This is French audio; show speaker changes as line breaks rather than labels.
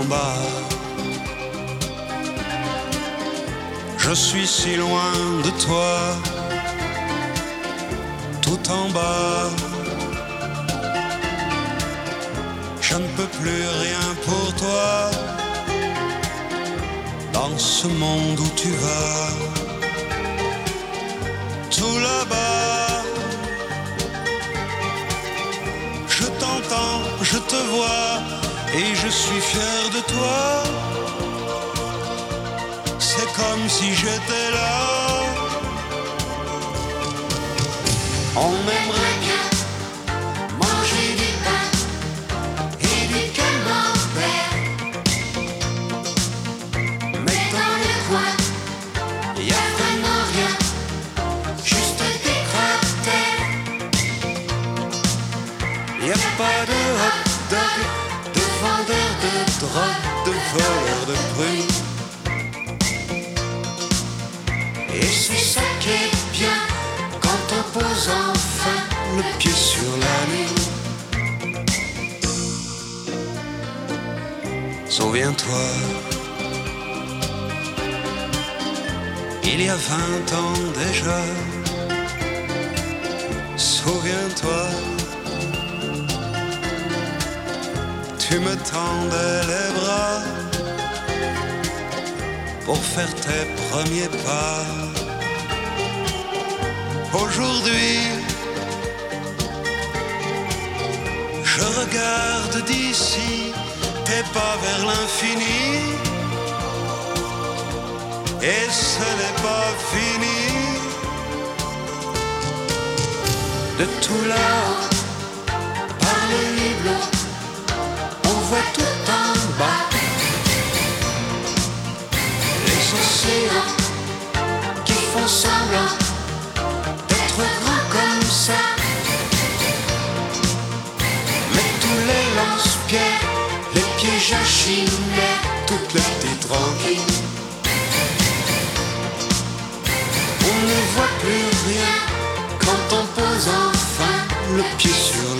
bas. Je suis si loin de toi, tout en bas. Je ne peux plus rien pour toi, dans ce monde où tu vas. Tout là-bas, je t'entends, je te vois, et je suis fier de toi. C'est comme si j'étais là. On aimerait bien manger du pain et du camembert, mais dans le coin, y a vraiment rien, juste des cratères. Y a pas de hot dog, de vendeurs de drogue, de voleurs de bruit. Et c'est ça qui est bien quand on pose enfin le pied sur la lune. Souviens-toi, il y a 20 ans déjà. Souviens-toi, tu me tendais les bras pour faire tes premiers pas. Aujourd'hui, je regarde d'ici tes pas vers l'infini, et ce n'est pas fini. De tout là-haut, par le hublot, on voit tout en bas les océans qui font semblant d'être grands comme ça. Mais tous les lance-pierres, les pièges à chimères, toutes les petites ranquilles, on ne voit plus rien quand on pose enfin le pied sur